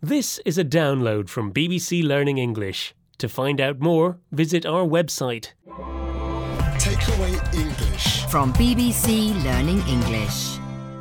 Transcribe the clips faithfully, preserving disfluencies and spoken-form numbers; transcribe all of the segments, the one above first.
This is a download from B B C Learning English. To find out more, visit our website. Takeaway English from B B C Learning English.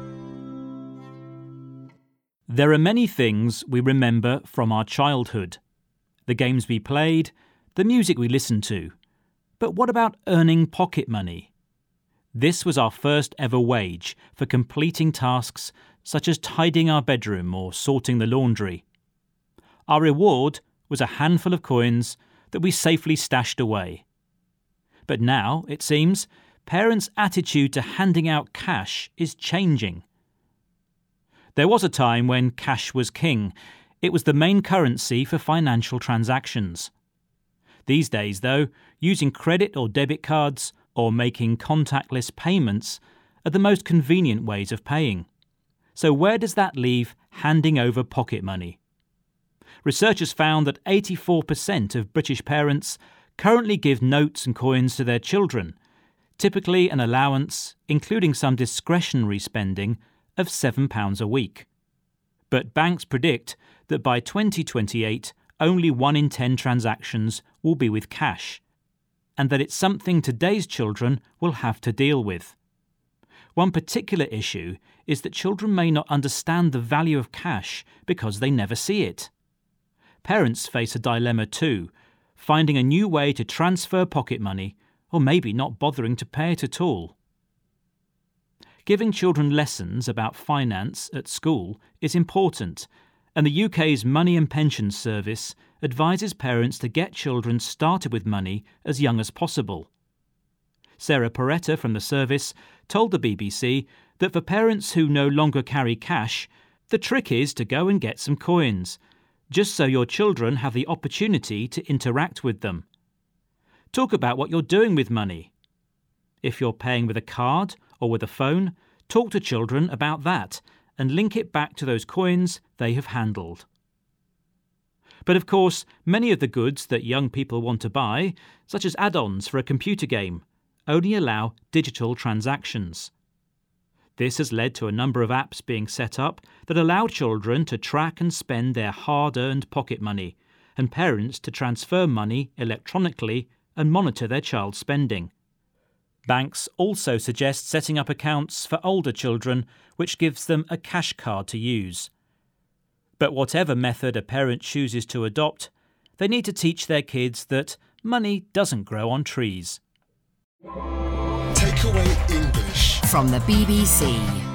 There are many things we remember from our childhood. The games we played, the music we listened to. But what about earning pocket money? This was our first ever wage for completing tasks such as tidying our bedroom or sorting the laundry. Our reward was a handful of coins that we safely stashed away. But now, it seems, parents' attitude to handing out cash is changing. There was a time when cash was king. It was the main currency for financial transactions. These days, though, using credit or debit cards or making contactless payments are the most convenient ways of paying. So where does that leave handing over pocket money? Researchers found that eighty-four percent of British parents currently give notes and coins to their children, typically an allowance, including some discretionary spending, of seven pounds a week. But banks predict that by twenty twenty-eight, only one in ten transactions will be with cash, and that it's something today's children will have to deal with. One particular issue is that children may not understand the value of cash because they never see it. Parents face a dilemma too, finding a new way to transfer pocket money, or maybe not bothering to pay it at all. Giving children lessons about finance at school is important, and the U K's Money and Pensions Service advises parents to get children started with money as young as possible. Sarah Porretta from the service told the B B C that for parents who no longer carry cash, the trick is to go and get some coins, just so your children have the opportunity to interact with them. Talk about what you're doing with money. If you're paying with a card or with a phone, talk to children about that and link it back to those coins they have handled. But of course, many of the goods that young people want to buy, such as add-ons for a computer game, only allow digital transactions. This has led to a number of apps being set up that allow children to track and spend their hard-earned pocket money, and parents to transfer money electronically and monitor their child's spending. Banks also suggest setting up accounts for older children, which gives them a cash card to use. But whatever method a parent chooses to adopt, they need to teach their kids that money doesn't grow on trees. Takeaway English from the B B C.